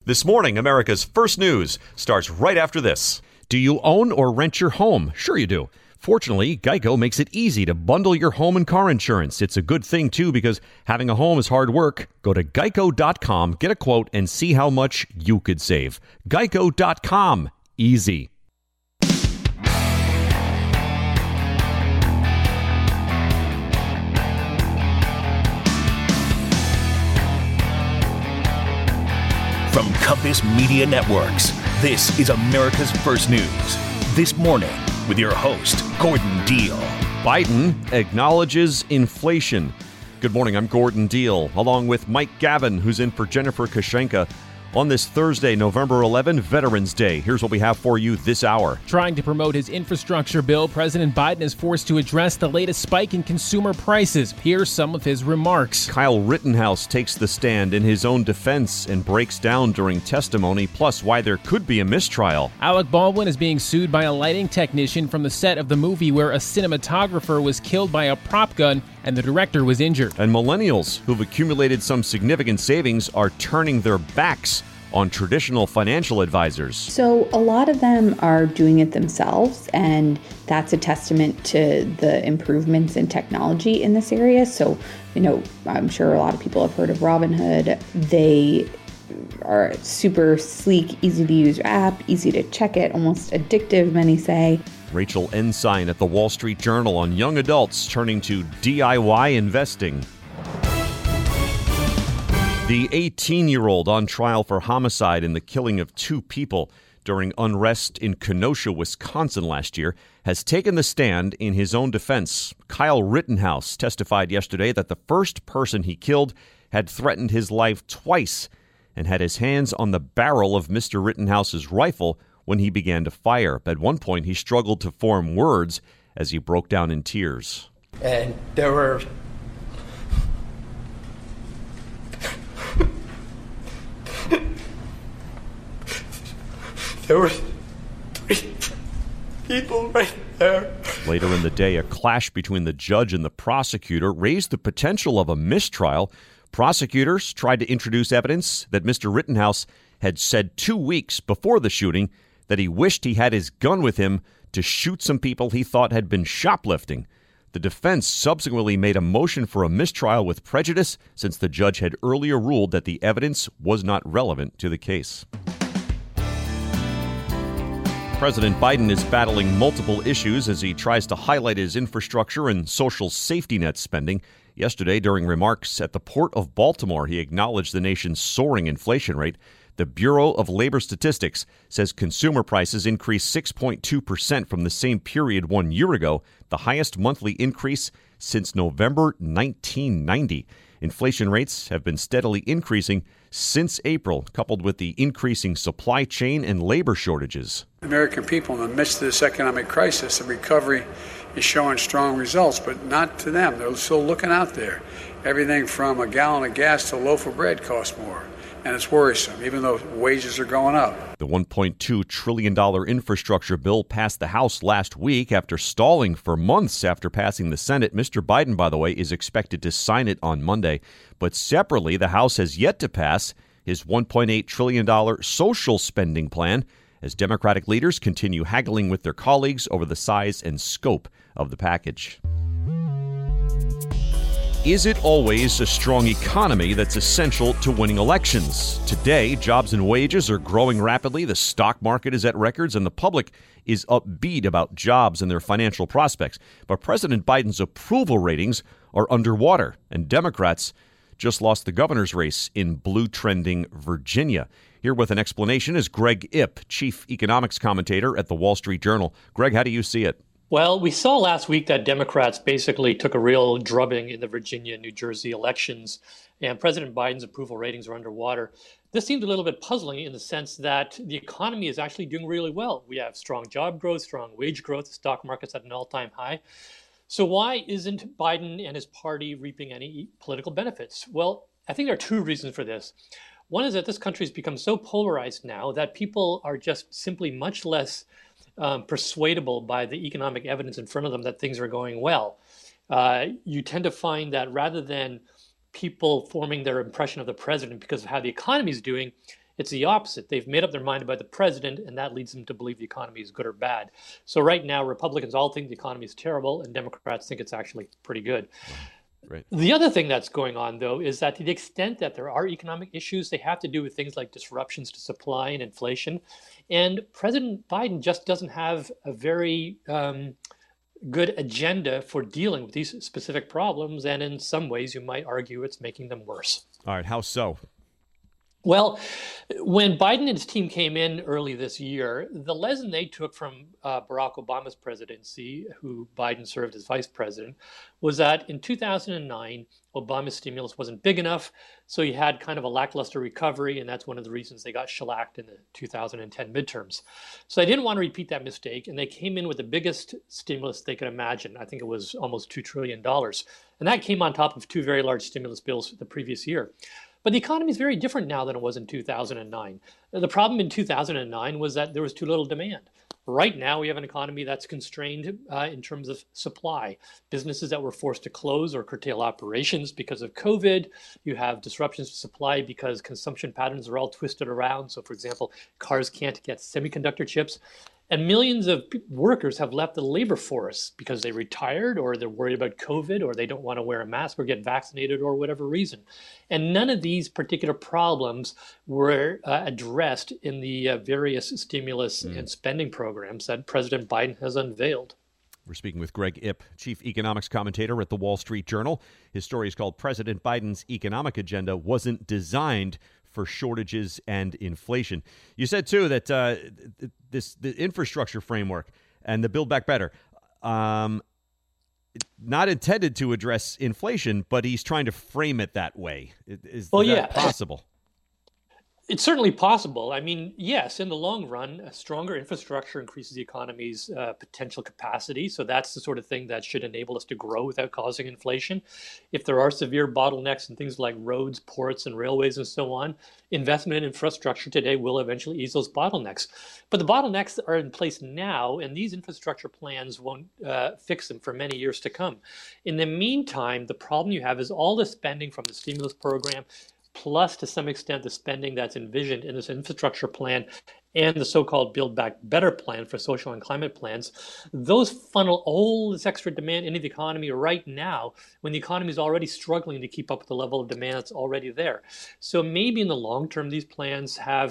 This morning, America's First News starts right after this. Do you own or rent your home? Sure you do. Fortunately, Geico makes it easy to bundle your home and car insurance. It's a good thing, too, because having a home is hard work. Go to geico.com, get a quote, and see how much you could save. Geico.com. Easy. From Compass Media Networks, this is America's First News. This morning, with your host, Gordon Deal. Biden acknowledges inflation. Good morning, I'm Gordon Deal, along with Mike Gavin, who's in for Jennifer Kashenka. On this Thursday, November 11, Veterans Day, here's what we have for you this hour. Trying to promote his infrastructure bill, President Biden is forced to address the latest spike in consumer prices. Here's some of his remarks. Kyle Rittenhouse takes the stand in his own defense and breaks down during testimony, plus why there could be a mistrial. Alec Baldwin is being sued by a lighting technician from the set of the movie where a cinematographer was killed by a prop gun and the director was injured. And millennials who've accumulated some significant savings are turning their backs on traditional financial advisors. So a lot of them are doing it themselves, and that's a testament to the improvements in technology in this area. So, I'm sure a lot of people have heard of Robinhood. They are super sleek, easy to use app, easy to check it, almost addictive, many say. Rachel Ensign at the Wall Street Journal on young adults turning to DIY investing. The 18-year-old on trial for homicide in the killing of two people during unrest in Kenosha, Wisconsin last year, has taken the stand in his own defense. Kyle Rittenhouse testified yesterday that the first person he killed had threatened his life twice and had his hands on the barrel of Mr. Rittenhouse's rifle when he began to fire. At one point, he struggled to form words as he broke down in tears. And there were three people right there. Later in the day, a clash between the judge and the prosecutor raised the potential of a mistrial. Prosecutors tried to introduce evidence that Mr. Rittenhouse had said 2 weeks before the shooting that he wished he had his gun with him to shoot some people he thought had been shoplifting. The defense subsequently made a motion for a mistrial with prejudice since the judge had earlier ruled that the evidence was not relevant to the case. President Biden is battling multiple issues as he tries to highlight his infrastructure and social safety net spending. Yesterday, during remarks at the Port of Baltimore, he acknowledged the nation's soaring inflation rate. The Bureau of Labor Statistics says consumer prices increased 6.2% from the same period 1 year ago, the highest monthly increase since November 1990. Inflation rates have been steadily increasing since April, coupled with the increasing supply chain and labor shortages. American people, in the midst of this economic crisis, the recovery is showing strong results, but not to them. They're still looking out there. Everything from a gallon of gas to a loaf of bread costs more. And it's worrisome, even though wages are going up. The $1.2 trillion infrastructure bill passed the House last week after stalling for months after passing the Senate. Mr. Biden, by the way, is expected to sign it on Monday. But separately, the House has yet to pass his $1.8 trillion social spending plan as Democratic leaders continue haggling with their colleagues over the size and scope of the package. Is it always a strong economy that's essential to winning elections? Today, jobs and wages are growing rapidly, the stock market is at records, and the public is upbeat about jobs and their financial prospects. But President Biden's approval ratings are underwater, and Democrats just lost the governor's race in blue-trending Virginia. Here with an explanation is Greg Ip, chief economics commentator at the Wall Street Journal. Greg, how do you see it? Well, we saw last week that Democrats basically took a real drubbing in the Virginia and New Jersey elections, and President Biden's approval ratings are underwater. This seemed a little bit puzzling in the sense that the economy is actually doing really well. We have strong job growth, strong wage growth, the stock market's at an all-time high. So why isn't Biden and his party reaping any political benefits? Well, I think there are two reasons for this. One is that this country has become so polarized now that people are just simply much less persuadable by the economic evidence in front of them that things are going well. You tend to find that rather than people forming their impression of the president because of how the economy is doing, It's the opposite. They've made up their mind about the president, and that leads them to believe the economy is good or bad. So right now, Republicans all think the economy is terrible, and Democrats think it's actually pretty good. Right. The other thing that's going on, though, is that to the extent that there are economic issues, they have to do with things like disruptions to supply and inflation. And President Biden just doesn't have a very good agenda for dealing with these specific problems. And in some ways, you might argue it's making them worse. All right. How so? Well, when Biden and his team came in early this year, the lesson they took from Barack Obama's presidency, who Biden served as vice president, was that in 2009, Obama's stimulus wasn't big enough. So you had kind of a lackluster recovery. And that's one of the reasons they got shellacked in the 2010 midterms. So they didn't want to repeat that mistake. And they came in with the biggest stimulus they could imagine. I think it was almost $2 trillion. And that came on top of two very large stimulus bills the previous year. But the economy is very different now than it was in 2009. The problem in 2009 was that there was too little demand. Right now, we have an economy that's constrained in terms of supply. Businesses that were forced to close or curtail operations because of COVID. You have disruptions to supply because consumption patterns are all twisted around. So, for example, cars can't get semiconductor chips. And millions of workers have left the labor force because they retired or they're worried about COVID or they don't want to wear a mask or get vaccinated or whatever reason. And none of these particular problems were addressed in the various stimulus and spending programs that President Biden has unveiled. We're speaking with Greg Ip, chief economics commentator at the Wall Street Journal. His story is called President Biden's Economic Agenda Wasn't Designed for Shortages and Inflation. You said, too, that the infrastructure framework and the Build Back Better, not intended to address inflation, but he's trying to frame it that way. Is that possible? It's certainly possible. I mean, yes, in the long run, a stronger infrastructure increases the economy's potential capacity. So that's the sort of thing that should enable us to grow without causing inflation. If there are severe bottlenecks in things like roads, ports, and railways and so on, investment in infrastructure today will eventually ease those bottlenecks. But the bottlenecks are in place now, and these infrastructure plans won't fix them for many years to come. In the meantime, the problem you have is all the spending from the stimulus program, plus to some extent the spending that's envisioned in this infrastructure plan and the so-called Build Back Better plan for social and climate plans, those funnel all this extra demand into the economy right now when the economy is already struggling to keep up with the level of demand that's already there. So maybe in the long term, these plans have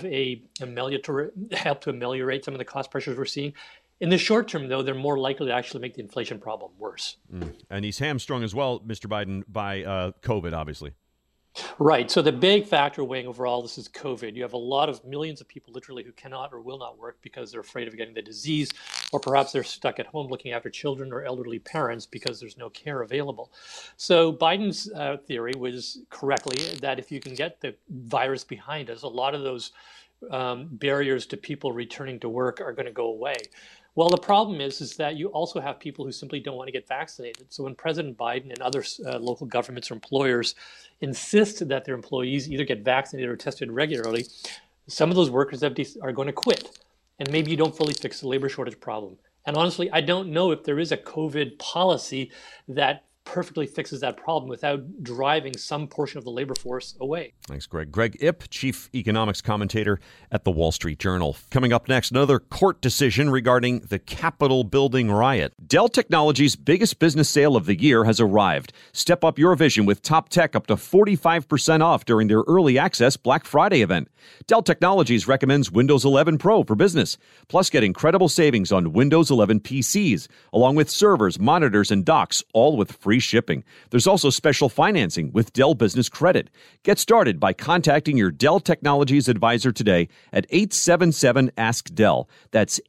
help to ameliorate some of the cost pressures we're seeing. In the short term, though, they're more likely to actually make the inflation problem worse. And he's hamstrung as well, Mr. Biden, by COVID, obviously. Right. So the big factor weighing over all this is COVID. You have a lot of millions of people literally who cannot or will not work because they're afraid of getting the disease, or perhaps they're stuck at home looking after children or elderly parents because there's no care available. So Biden's theory was correctly that if you can get the virus behind us, a lot of those barriers to people returning to work are going to go away. Well, the problem is that you also have people who simply don't want to get vaccinated. So when President Biden and other local governments or employers insist that their employees either get vaccinated or tested regularly, some of those workers are going to quit. And maybe you don't fully fix the labor shortage problem. And honestly, I don't know if there is a COVID policy that perfectly fixes that problem without driving some portion of the labor force away. Thanks, Greg. Greg Ip, chief economics commentator at the Wall Street Journal. Coming up next, another court decision regarding the Capitol building riot. Dell Technologies' biggest business sale of the year has arrived. Step up your vision with top tech up to 45% off during their early access Black Friday event. Dell Technologies recommends Windows 11 Pro for business. Plus, get incredible savings on Windows 11 PCs, along with servers, monitors, and docks, all with free shipping. There's also special financing with Dell Business Credit. Get started by contacting your Dell Technologies advisor today at 877-ASK-DELL. That's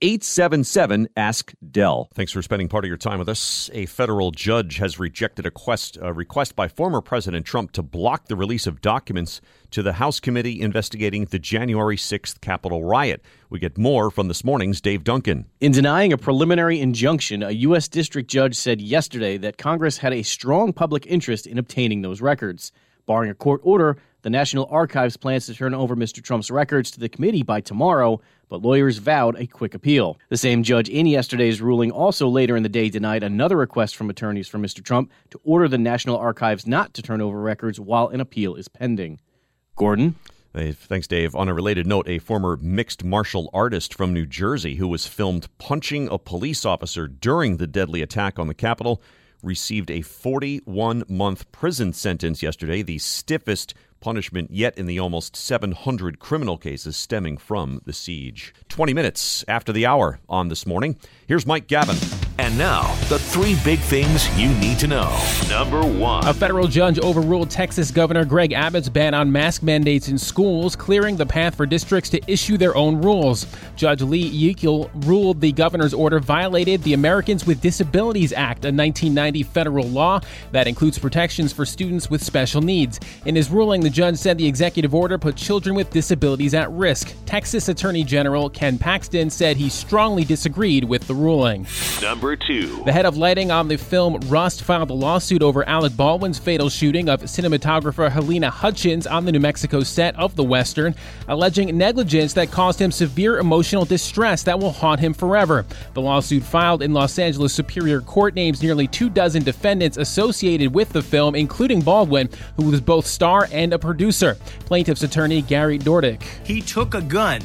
877-ASK-DELL. Thanks for spending part of your time with us. A federal judge has rejected a request by former President Trump to block the release of documents to the House committee investigating the January 6th Capitol riot. We get more from this morning's Dave Duncan. In denying a preliminary injunction, a U.S. district judge said yesterday that Congress had a strong public interest in obtaining those records. Barring a court order, the National Archives plans to turn over Mr. Trump's records to the committee by tomorrow, but lawyers vowed a quick appeal. The same judge in yesterday's ruling also later in the day denied another request from attorneys for Mr. Trump to order the National Archives not to turn over records while an appeal is pending. Gordon? Thanks, Dave. On a related note, a former mixed martial artist from New Jersey who was filmed punching a police officer during the deadly attack on the Capitol received a 41-month prison sentence yesterday, the stiffest punishment yet in the almost 700 criminal cases stemming from the siege. 20 minutes after the hour on This Morning, here's Mike Gavin. And now, the three big things you need to know. Number one. A federal judge overruled Texas Governor Greg Abbott's ban on mask mandates in schools, clearing the path for districts to issue their own rules. Judge Lee Yeakel ruled the governor's order violated the Americans with Disabilities Act, a 1990 federal law that includes protections for students with special needs. In his ruling, the judge said the executive order put children with disabilities at risk. Texas Attorney General Ken Paxton said he strongly disagreed with the ruling. Number two. The head of lighting on the film Rust filed a lawsuit over Alec Baldwin's fatal shooting of cinematographer Helena Hutchins on the New Mexico set of the Western, alleging negligence that caused him severe emotional distress that will haunt him forever. The lawsuit filed in Los Angeles Superior Court names nearly 24 defendants associated with the film, including Baldwin, who was both star and a producer. Plaintiff's attorney Gary Dordick. He took a gun,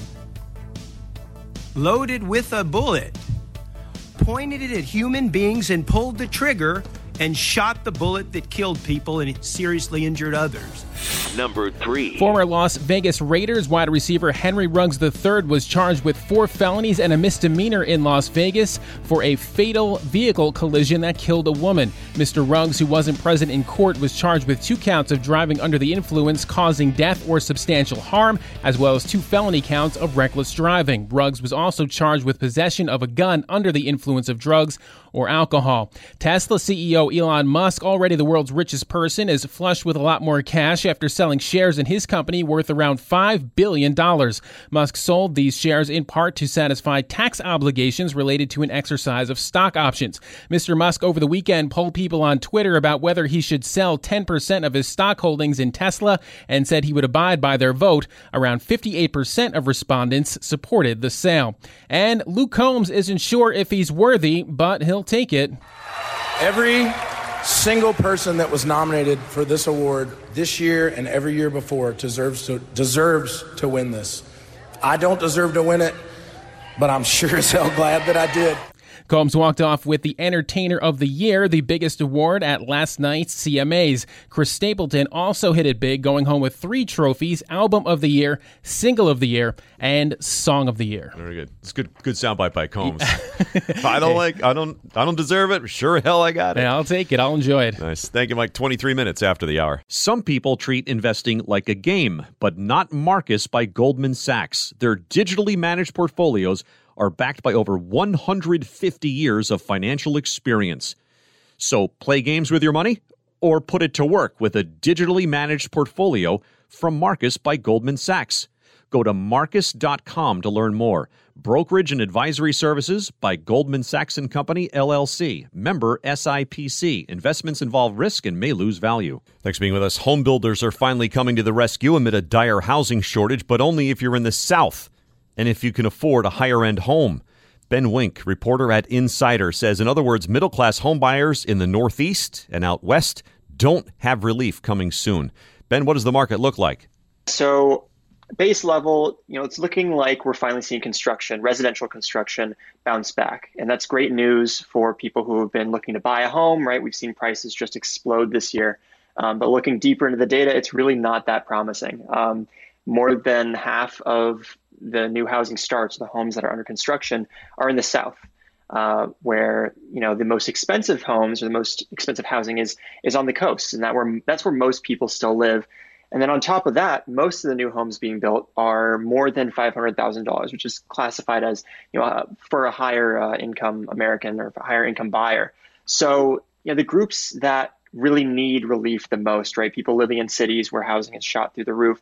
loaded with a bullet, pointed it at human beings and pulled the trigger and shot the bullet that killed people and seriously injured others. Number three. Former Las Vegas Raiders wide receiver Henry Ruggs III was charged with 4 felonies and a misdemeanor in Las Vegas for a fatal vehicle collision that killed a woman. Mr. Ruggs, who wasn't present in court, was charged with 2 counts of driving under the influence causing death or substantial harm, as well as 2 felony counts of reckless driving. Ruggs was also charged with possession of a gun under the influence of drugs or alcohol. Tesla CEO Elon Musk, already the world's richest person, is flush with a lot more cash after selling shares in his company worth around $5 billion. Musk sold these shares in part to satisfy tax obligations related to an exercise of stock options. Mr. Musk over the weekend polled people on Twitter about whether he should sell 10% of his stock holdings in Tesla and said he would abide by their vote. Around 58% of respondents supported the sale. And Luke Combs isn't sure if he's worthy, but he'll take it. Every single person that was nominated for this award this year and every year before deserves to win this. I don't deserve to win it, but I'm sure as hell glad that I did. Combs walked off with the Entertainer of the Year, the biggest award at last night's CMAs. Chris Stapleton also hit it big, going home with 3 trophies: Album of the Year, Single of the Year, and Song of the Year. Very good. It's good soundbite by Combs. I don't deserve it. Sure hell I got it. Yeah, I'll take it. I'll enjoy it. Nice. Thank you, Mike. 23 minutes after the hour. Some people treat investing like a game, but not Marcus by Goldman Sachs. Their digitally managed portfolios are backed by over 150 years of financial experience. So play games with your money or put it to work with a digitally managed portfolio from Marcus by Goldman Sachs. Go to Marcus.com to learn more. Brokerage and advisory services by Goldman Sachs & Company, LLC. Member SIPC. Investments involve risk and may lose value. Thanks for being with us. Home builders are finally coming to the rescue amid a dire housing shortage, but only if you're in the South and if you can afford a higher-end home. Ben Wink, reporter at Insider, says, in other words, middle-class home buyers in the Northeast and out west don't have relief coming soon. Ben, what does the market look like? So base level, it's looking like we're finally seeing residential construction bounce back. And that's great news for people who have been looking to buy a home, right? We've seen prices just explode this year. But looking deeper into the data, it's really not that promising. More than half of the new housing starts, the homes that are under construction, are in the South, where the most expensive homes or the most expensive housing is on the coast, and that's where most people still live. And then on top of that, most of the new homes being built are more than $500,000, which is classified as for a higher income American or a higher income buyer. So the groups that really need relief the most, right? People living in cities where housing is shot through the roof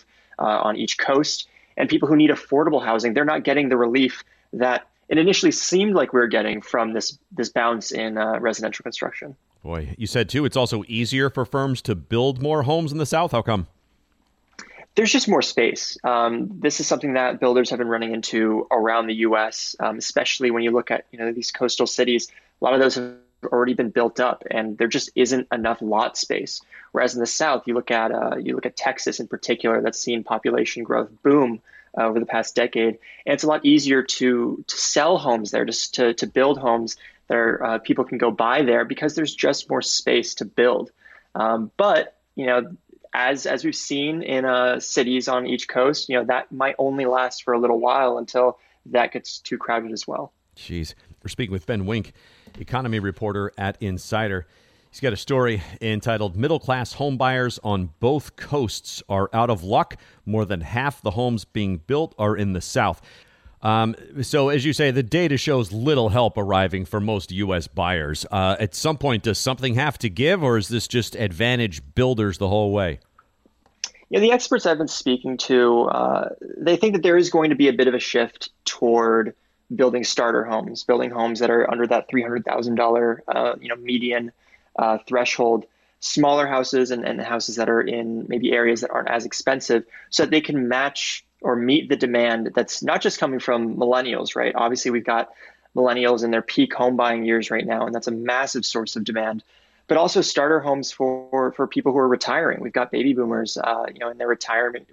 on each coast. And people who need affordable housing, they're not getting the relief that it initially seemed like we were getting from this bounce in residential construction. Boy, you said, too, it's also easier for firms to build more homes in the South. How come? There's just more space. This is something that builders have been running into around the U.S., especially when you look at these coastal cities. A lot of those have already been built up, and there just isn't enough lot space. Whereas in the South, you look at Texas in particular, that's seen population growth boom over the past decade, and it's a lot easier to sell homes there, just to build homes that people can go buy there because there's just more space to build. But as we've seen in cities on each coast, that might only last for a little while until that gets too crowded as well. Jeez. We're speaking with Ben Wink, economy reporter at Insider. He's got a story entitled "Middle-Class Homebuyers on Both Coasts Are Out of Luck. More than half the homes being built are in the South." So, as you say, the data shows little help arriving for most U.S. buyers. At some point, does something have to give, or is this just advantage builders the whole way? The experts I've been speaking to, they think that there is going to be a bit of a shift toward building starter homes, building homes that are under that $300,000 median threshold, smaller houses and houses that are in maybe areas that aren't as expensive, so that they can match or meet the demand that's not just coming from millennials, right? Obviously, we've got millennials in their peak home buying years right now, and that's a massive source of demand. But also starter homes for people who are retiring. We've got baby boomers, in their retirement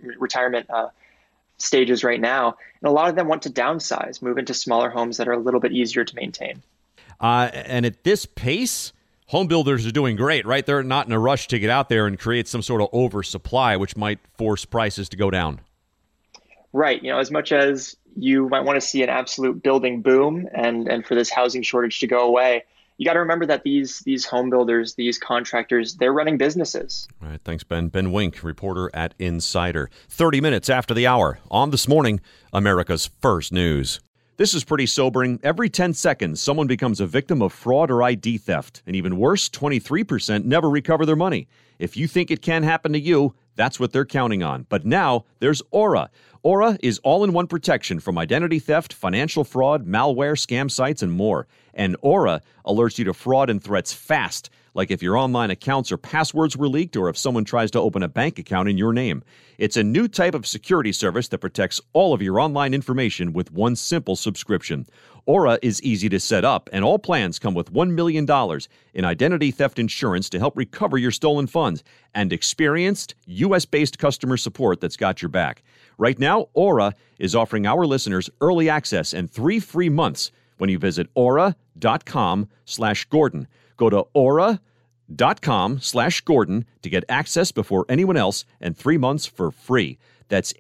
stages right now, and a lot of them want to downsize, move into smaller homes that are a little bit easier to maintain. And at this pace, home builders are doing great, right? They're not in a rush to get out there and create some sort of oversupply, which might force prices to go down. Right. As much as you might want to see an absolute building boom and for this housing shortage to go away, you got to remember that these home builders, these contractors, they're running businesses. All right. Thanks, Ben. Ben Wink, reporter at Insider. 30 minutes after the hour on This Morning, America's First News. This is pretty sobering. Every 10 seconds, someone becomes a victim of fraud or ID theft. And even worse, 23% never recover their money. If you think it can happen to you, that's what they're counting on. But now there's Aura. Aura is all-in-one protection from identity theft, financial fraud, malware, scam sites, and more. And Aura alerts you to fraud and threats fast, like if your online accounts or passwords were leaked or if someone tries to open a bank account in your name. It's a new type of security service that protects all of your online information with one simple subscription. Aura is easy to set up, and all plans come with $1 million in identity theft insurance to help recover your stolen funds and experienced U.S.-based customer support that's got your back. Right now, Aura is offering our listeners early access and 3 free months when you visit aura.com/Gordon. Go to aura.com/Gordon to get access before anyone else and 3 months for free. That's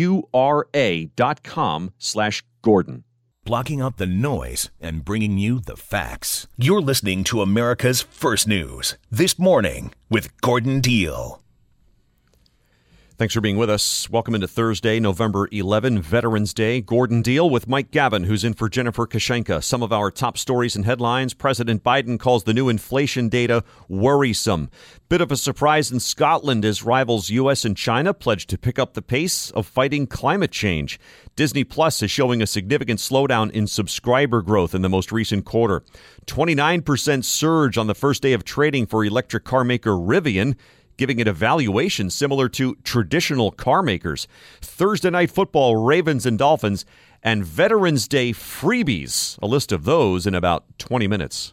aura.com/Gordon. Blocking out the noise and bringing you the facts. You're listening to America's First News. This Morning with Gordon Deal. Thanks for being with us. Welcome into Thursday, November 11, Veterans Day. Gordon Deal with Mike Gavin, who's in for Jennifer Kashenka. Some of our top stories and headlines. President Biden calls the new inflation data worrisome. Bit of a surprise in Scotland as rivals U.S. and China pledge to pick up the pace of fighting climate change. Disney Plus is showing a significant slowdown in subscriber growth in the most recent quarter. 29% surge on the first day of trading for electric car maker Rivian, giving it a valuation similar to traditional car makers. Thursday Night Football, Ravens and Dolphins, and Veterans Day freebies. A list of those in about 20 minutes.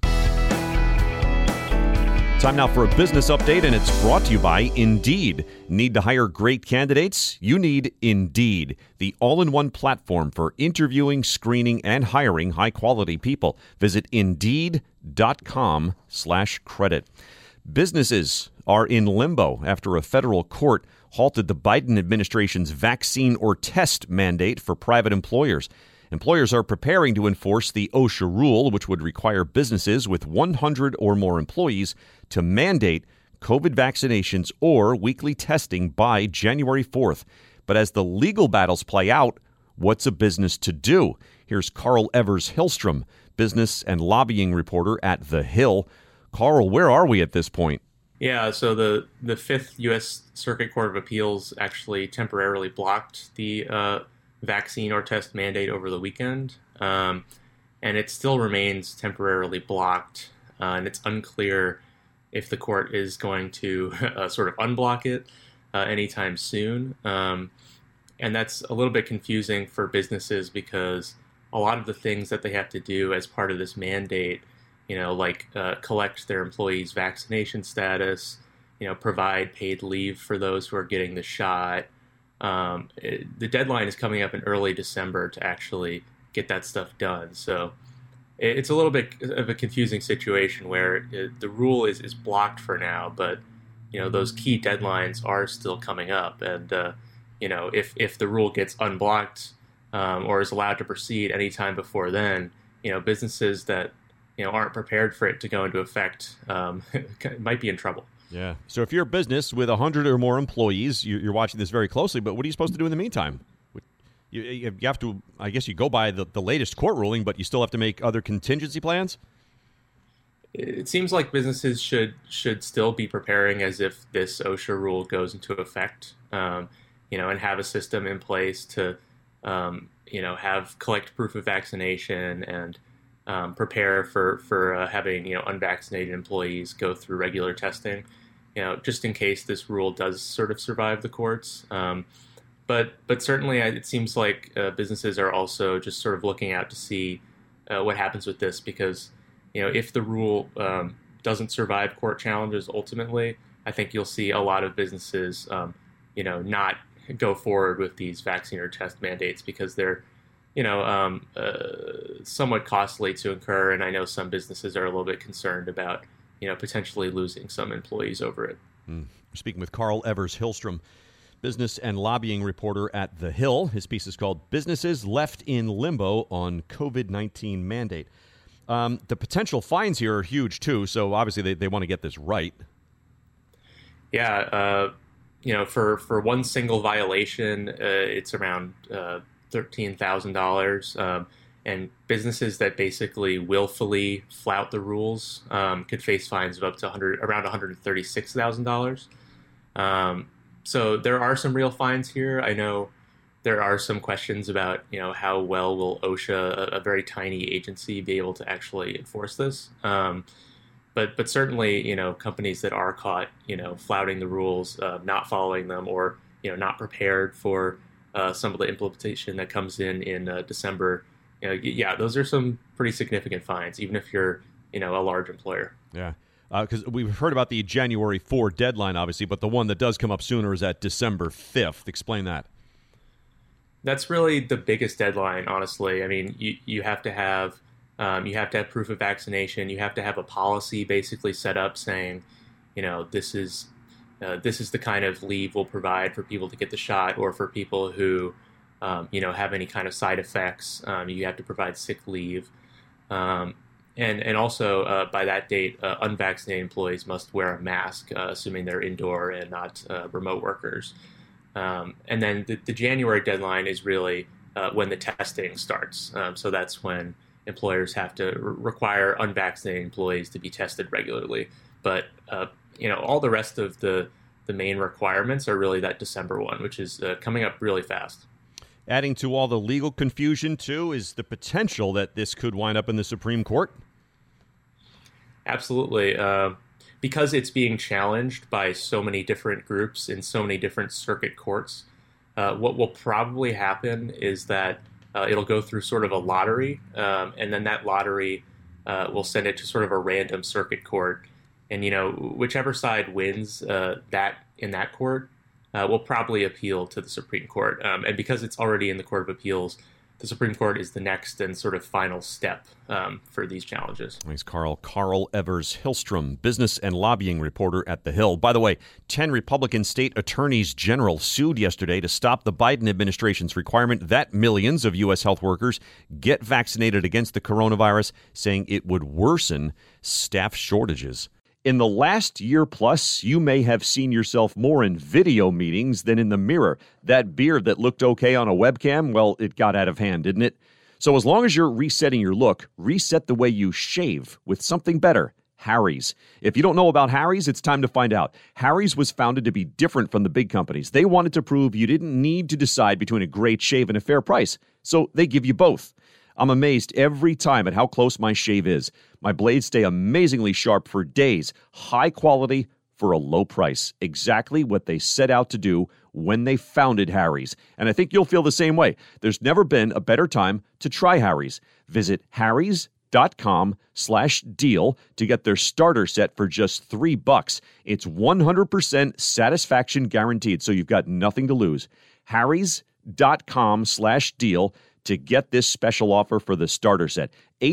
Time now for a business update, and it's brought to you by Indeed. Need to hire great candidates? You need Indeed, the all-in-one platform for interviewing, screening, and hiring high-quality people. Visit Indeed.com/credit. Businesses are in limbo after a federal court halted the Biden administration's vaccine or test mandate for private employers. Employers are preparing to enforce the OSHA rule, which would require businesses with 100 or more employees to mandate COVID vaccinations or weekly testing by January 4th. But as the legal battles play out, what's a business to do? Here's Carl Evers Hillstrom, business and lobbying reporter at The Hill. Carl, where are we at this point? Yeah, so the Fifth U.S. Circuit Court of Appeals actually temporarily blocked the vaccine or test mandate over the weekend, and it still remains temporarily blocked, and it's unclear if the court is going to sort of unblock it anytime soon. And that's a little bit confusing for businesses because a lot of the things that they have to do as part of this mandate collect their employees' vaccination status, provide paid leave for those who are getting the shot. The deadline is coming up in early December to actually get that stuff done. So it's a little bit of a confusing situation where the rule is blocked for now, but those key deadlines are still coming up. And if the rule gets unblocked or is allowed to proceed anytime before then, businesses that aren't prepared for it to go into effect might be in trouble. Yeah. So if you're a business with 100 or more employees, you're watching this very closely, but what are you supposed to do in the meantime? You have to, I guess you go by the latest court ruling, but you still have to make other contingency plans? It seems like businesses should still be preparing as if this OSHA rule goes into effect, and have a system in place to, collect proof of vaccination and prepare for having unvaccinated employees go through regular testing, just in case this rule does sort of survive the courts. But certainly it seems like businesses are also just sort of looking out to see what happens with this, because if the rule doesn't survive court challenges ultimately, I think you'll see a lot of businesses not go forward with these vaccine or test mandates because they're somewhat costly to incur, and I know some businesses are a little bit concerned about, potentially losing some employees over it. We're speaking with Carl Evers Hillstrom, business and lobbying reporter at The Hill. His piece is called "Businesses Left in Limbo on COVID-19 Mandate." The potential fines here are huge, too, so obviously they want to get this right. Yeah, for one single violation, it's around $13,000, and businesses that basically willfully flout the rules could face fines of up to around $136,000. So there are some real fines here. I know there are some questions about how well will OSHA, a very tiny agency, be able to actually enforce this. But certainly companies that are caught flouting the rules, not following them, or not prepared for some of the implementation that comes in December, those are some pretty significant fines, even if you're a large employer. Yeah. Because we've heard about the January 4 deadline, obviously, but the one that does come up sooner is at December 5th. Explain that. That's really the biggest deadline, honestly. I mean, you have to have proof of vaccination. You have to have a policy basically set up saying, this is the kind of leave we'll provide for people to get the shot, or for people who, have any kind of side effects. You have to provide sick leave. And also, by that date, unvaccinated employees must wear a mask, assuming they're indoor and not remote workers. And then the January deadline is really when the testing starts. So that's when employers have to require unvaccinated employees to be tested regularly. But, all the rest of the main requirements are really that December one, which is coming up really fast. Adding to all the legal confusion, too, is the potential that this could wind up in the Supreme Court. Absolutely. Because it's being challenged by so many different groups in so many different circuit courts, what will probably happen is that it'll go through sort of a lottery, and then that lottery will send it to sort of a random circuit court. And, whichever side wins that in that court will probably appeal to the Supreme Court. And because it's already in the Court of Appeals, the Supreme Court is the next and sort of final step for these challenges. Thanks, Carl. Carl Evers Hillstrom, business and lobbying reporter at The Hill. By the way, 10 Republican state attorneys general sued yesterday to stop the Biden administration's requirement that millions of U.S. health workers get vaccinated against the coronavirus, saying it would worsen staff shortages. In the last year plus, you may have seen yourself more in video meetings than in the mirror. That beard that looked okay on a webcam, well, it got out of hand, didn't it? So as long as you're resetting your look, reset the way you shave with something better. Harry's. If you don't know about Harry's, it's time to find out. Harry's was founded to be different from the big companies. They wanted to prove you didn't need to decide between a great shave and a fair price, so they give you both. I'm amazed every time at how close my shave is. My blades stay amazingly sharp for days. High quality for a low price. Exactly what they set out to do when they founded Harry's. And I think you'll feel the same way. There's never been a better time to try Harry's. Visit harrys.com harrys.com/deal to get their starter set for just $3. It's 100% satisfaction guaranteed, so you've got nothing to lose. harrys.com/deal to get this special offer for the starter set.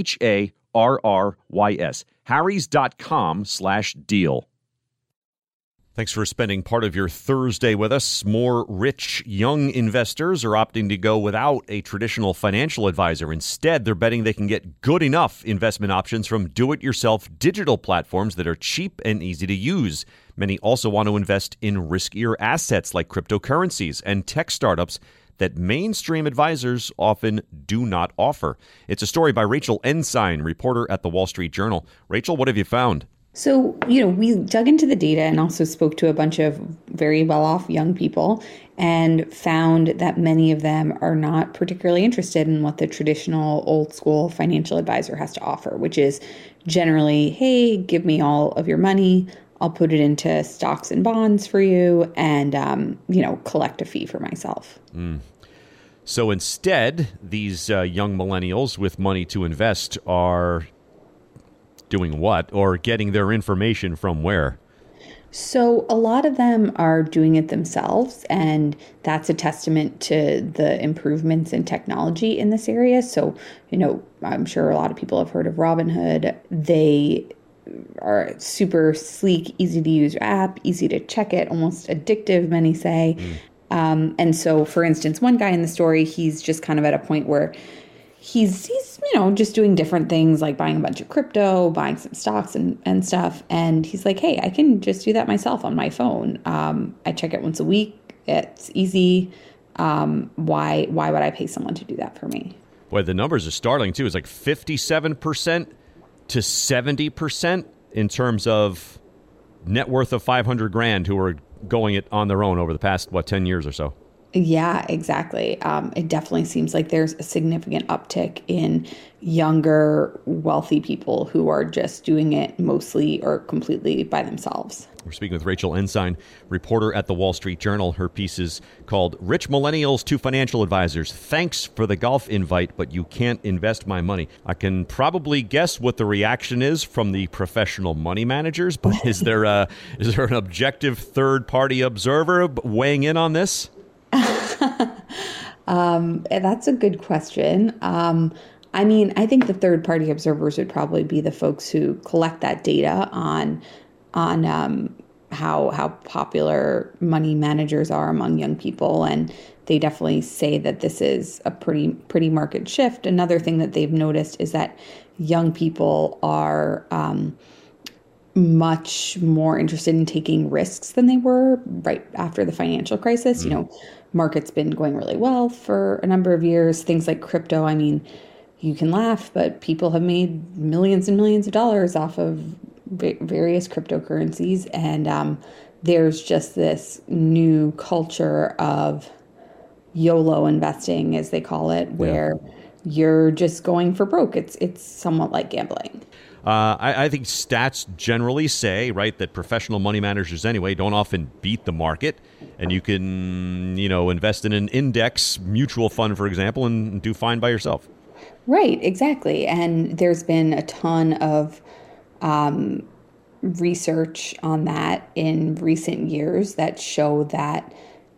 HARRYS. harrys.com/deal. Thanks for spending part of your Thursday with us. More rich, young investors are opting to go without a traditional financial advisor. Instead, they're betting they can get good enough investment options from do-it-yourself digital platforms that are cheap and easy to use. Many also want to invest in riskier assets like cryptocurrencies and tech startups that mainstream advisors often do not offer. It's a story by Rachel Ensign, reporter at The Wall Street Journal. Rachel, what have you found? So, we dug into the data and also spoke to a bunch of very well-off young people and found that many of them are not particularly interested in what the traditional old-school financial advisor has to offer, which is generally, hey, give me all of your money, I'll put it into stocks and bonds for you, and, collect a fee for myself. So instead, these young millennials with money to invest are doing what, or getting their information from where? So a lot of them are doing it themselves, and that's a testament to the improvements in technology in this area. So, I'm sure a lot of people have heard of Robinhood. They are a super sleek, easy to use app, easy to check it, almost addictive, many say. And so, for instance, one guy in the story, he's just kind of at a point where he's just doing different things like buying a bunch of crypto, buying some stocks and stuff. And he's like, hey, I can just do that myself on my phone. I check it once a week. It's easy. Why would I pay someone to do that for me? Boy, the numbers are startling, too. It's like 57% to 70% in terms of net worth of $500,000 who are going it on their own over the past, 10 years or so. Yeah, exactly. It definitely seems like there's a significant uptick in younger, wealthy people who are just doing it mostly or completely by themselves. We're speaking with Rachel Ensign, reporter at The Wall Street Journal. Her piece is called Rich Millennials to Financial Advisors. Thanks for the golf invite, but you can't invest my money. I can probably guess what the reaction is from the professional money managers, but is there an objective third-party observer weighing in on this? That's a good question. I think the third-party observers would probably be the folks who collect that data on how popular money managers are among young people, and they definitely say that this is a pretty marked shift. Another thing that they've noticed is that young people are much more interested in taking risks than they were right after the financial crisis. Market's been going really well for a number of years. Things like crypto, you can laugh, but people have made millions and millions of dollars off of various cryptocurrencies. And there's just this new culture of YOLO investing, as they call it, where you're just going for broke. It's somewhat like gambling. I think stats generally say, right, that professional money managers anyway don't often beat the market. And you can, invest in an index mutual fund, for example, and do fine by yourself. Right, exactly. And there's been a ton of research on that in recent years that show that,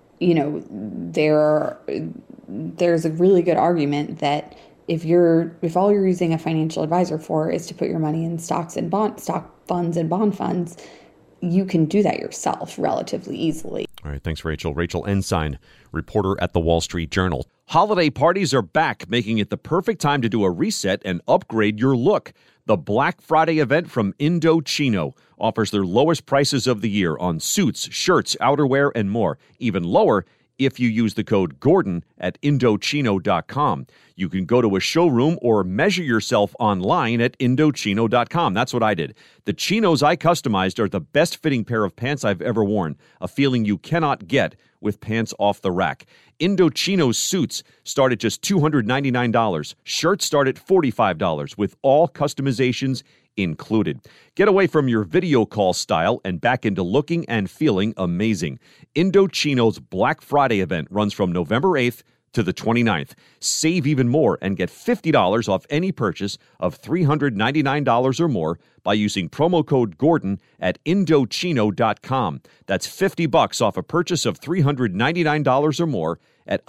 there's a really good argument that if all you're using a financial advisor for is to put your money in stock funds and bond funds, you can do that yourself relatively easily. All right, thanks, Rachel. Rachel Ensign, reporter at The Wall Street Journal. Holiday parties are back, making it the perfect time to do a reset and upgrade your look. The Black Friday event from Indochino offers their lowest prices of the year on suits, shirts, outerwear, and more. Even lower if you use the code Gordon at Indochino.com. You can go to a showroom or measure yourself online at Indochino.com. That's what I did. The chinos I customized are the best fitting pair of pants I've ever worn, a feeling you cannot get with pants off the rack. Indochino's suits start at just $299. Shirts start at $45 with all customizations included. Get away from your video call style and back into looking and feeling amazing. Indochino's Black Friday event runs from November 8th to the 29th. Save even more and get $50 off any purchase of $399 or more by using promo code Gordon at Indochino.com. That's $50 off a purchase of $399 or more at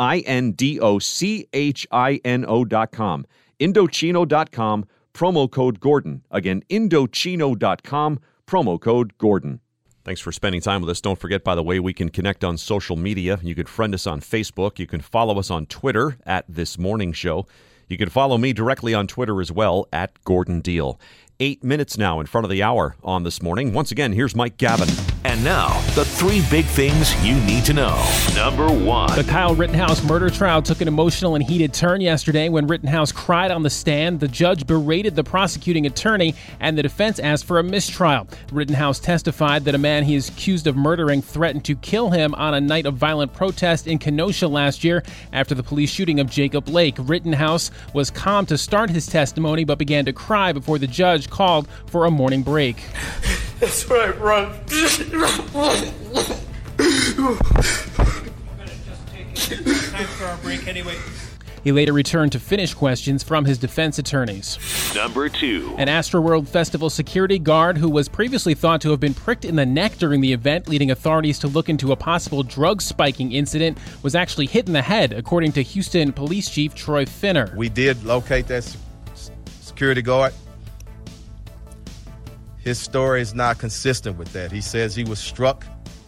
Indochino.com. Indochino.com, promo code Gordon. Again, Indochino.com, promo code Gordon. Thanks for spending time with us. Don't forget, by the way, we can connect on social media. You can friend us on Facebook. You can follow us on Twitter at This Morning Show. You can follow me directly on Twitter as well at Gordon Deal. 8 minutes now in front of the hour on This Morning. Once again, here's Mike Gavin. And now, the 3 big things you need to know. Number 1. The Kyle Rittenhouse murder trial took an emotional and heated turn yesterday when Rittenhouse cried on the stand. The judge berated the prosecuting attorney, and the defense asked for a mistrial. Rittenhouse testified that a man he is accused of murdering threatened to kill him on a night of violent protest in Kenosha last year after the police shooting of Jacob Lake. Rittenhouse was calm to start his testimony, but began to cry before the judge called for a morning break. That's right, run. Time for our break anyway. He later returned to finish questions from his defense attorneys. Number 2. An Astroworld Festival security guard who was previously thought to have been pricked in the neck during the event, leading authorities to look into a possible drug spiking incident, was actually hit in the head, according to Houston Police Chief Troy Finner. We did locate that security guard. His story is not consistent with that. He says he was struck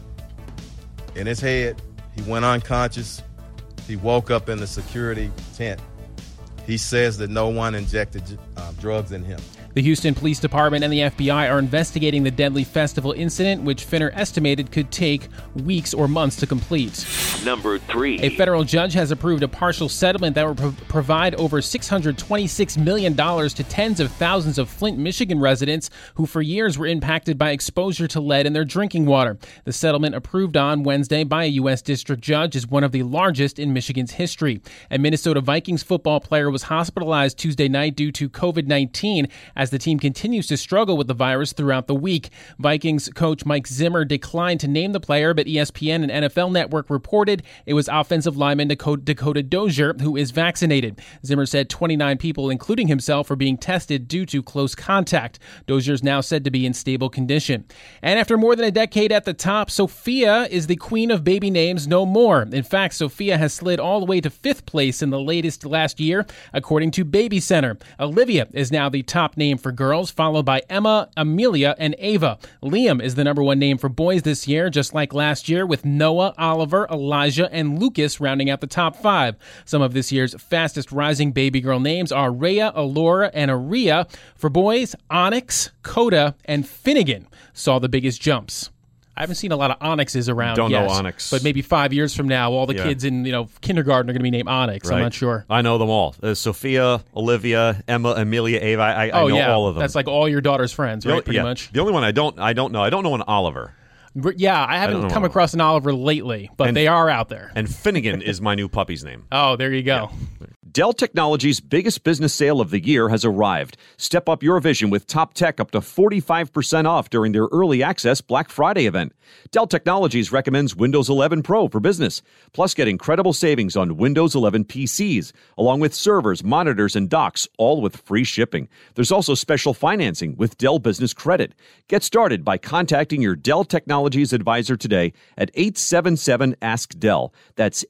in his head. He went unconscious. He woke up in the security tent. He says that no one injected drugs in him. The Houston Police Department and the FBI are investigating the deadly festival incident, which Finner estimated could take weeks or months to complete. Number 3. A federal judge has approved a partial settlement that will provide over $626 million to tens of thousands of Flint, Michigan residents who for years were impacted by exposure to lead in their drinking water. The settlement, approved on Wednesday by a U.S. district judge, is one of the largest in Michigan's history. A Minnesota Vikings football player was hospitalized Tuesday night due to COVID-19 as the team continues to struggle with the virus throughout the week. Vikings coach Mike Zimmer declined to name the player, but ESPN and NFL Network reported it was offensive lineman Dakota Dozier, who is vaccinated. Zimmer said 29 people, including himself, are being tested due to close contact. Dozier is now said to be in stable condition. And after more than a decade at the top, Sophia is the queen of baby names no more. In fact, Sophia has slid all the way to 5th place in the latest last year, according to Baby Center. Olivia is now the top name for girls, followed by Emma, Amelia, and Ava. Liam is the number 1 name for boys this year, just like last year, with Noah, Oliver, Elijah, and Lucas rounding out the top 5. Some of this year's fastest rising baby girl names are Rhea, Alora, and Aria. For boys, Onyx, Coda, and Finnegan saw the biggest jumps. I haven't seen a lot of Onyxes around Don't yet, know Onyx. but maybe 5 years from now, all the kids in kindergarten are going to be named Onyx. Right. I'm not sure. I know them all. Sophia, Olivia, Emma, Amelia, Ava. I know all of them. That's like all your daughter's friends, right? Pretty much. The only one I don't know. I don't know an Oliver. Yeah, I haven't come across an Oliver lately, but they are out there. And Finnegan is my new puppy's name. Oh, there you go. Yeah. Dell Technologies' biggest business sale of the year has arrived. Step up your vision with top tech up to 45% off during their early access Black Friday event. Dell Technologies recommends Windows 11 Pro for business. Plus, get incredible savings on Windows 11 PCs, along with servers, monitors, and docks, all with free shipping. There's also special financing with Dell Business Credit. Get started by contacting your Dell Technologies advisor today at 877-ASK-DELL. That's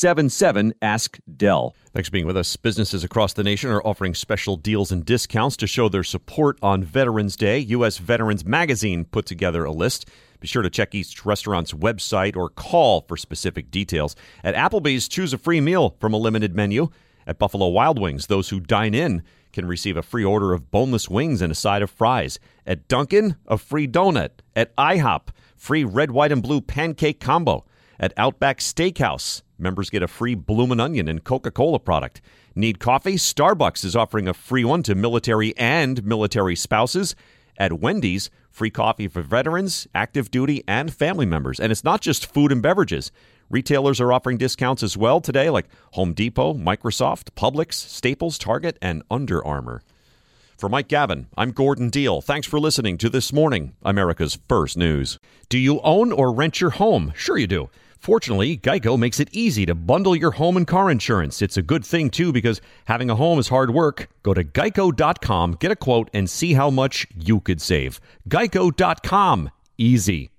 877-ASK-DELL. Thanks for being with us. Businesses across the nation are offering special deals and discounts to show their support on Veterans Day. U.S. Veterans Magazine put together a list. Be sure to check each restaurant's website or call for specific details. At Applebee's, choose a free meal from a limited menu. At Buffalo Wild Wings, those who dine in can receive a free order of boneless wings and a side of fries. At Dunkin', a free donut. At IHOP, free red, white, and blue pancake combo. At Outback Steakhouse, members get a free Bloomin' Onion and Coca-Cola product. Need coffee? Starbucks is offering a free one to military and military spouses. At Wendy's, free coffee for veterans, active duty, and family members. And it's not just food and beverages. Retailers are offering discounts as well today, like Home Depot, Microsoft, Publix, Staples, Target, and Under Armour. For Mike Gavin, I'm Gordon Deal. Thanks for listening to This Morning, America's First News. Do you own or rent your home? Sure you do. Fortunately, Geico makes it easy to bundle your home and car insurance. It's a good thing, too, because having a home is hard work. Go to geico.com, get a quote, and see how much you could save. Geico.com. Easy.